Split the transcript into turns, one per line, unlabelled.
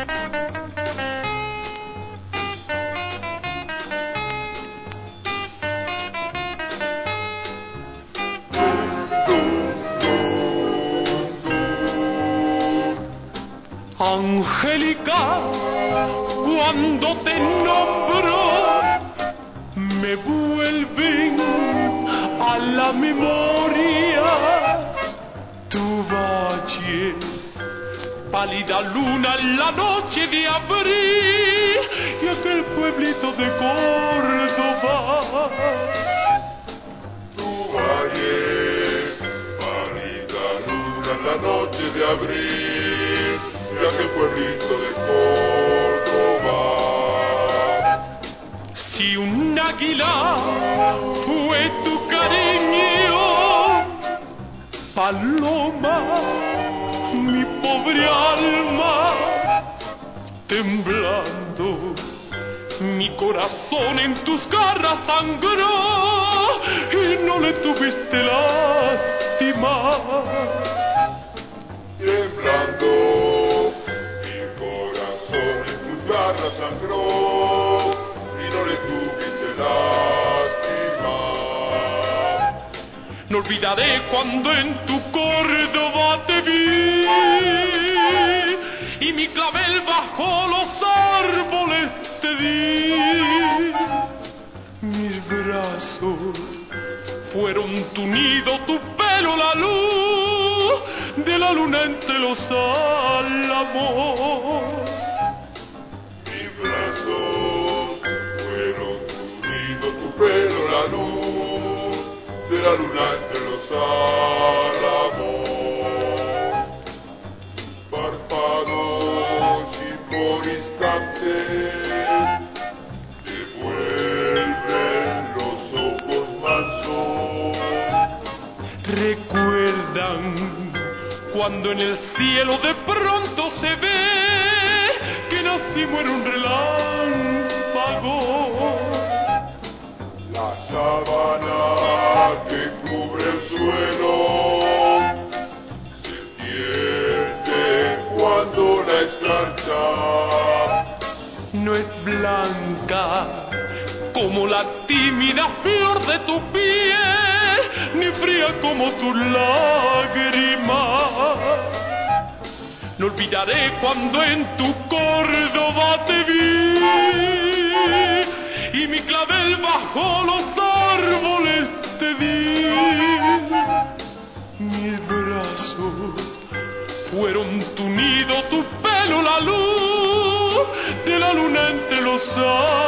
Angélica, cuando te nombro, me vuelven a la memoria tu valle, pálida luna en la noche de abril y aquel pueblito de Córdoba.
Tu valle, pálida luna en la noche de abril y aquel pueblito de Córdoba.
Si un águila fue tu cariño, paloma, mi pobre alma, temblando, mi corazón en tus garras sangró y no le tuviste lástima.
Temblando, mi corazón en tus garras sangró y no le tuviste lástima.
No olvidaré cuando en tu Córdoba te vi y mi clavel bajo los árboles te di. Mis brazos fueron tu nido, tu pelo la luz de la luna entre los álamos.
Mis brazos fueron tu nido, tu pelo la luz de la luna entre los álamos. Párpados y por instantes te vuelven los ojos mansos.
Recuerdan cuando en el cielo de pronto se ve que nacimos en un relámpago.
La sábana que cubre el suelo se pierde cuando la escarcha.
No es blanca como la tímida flor de tu piel, ni fría como tus lágrimas. No olvidaré cuando en tu Córdoba te vi y mi clavel bajo los árboles te di. Mis brazos fueron tu nido, tu pelo la luz de la luna entre los árboles.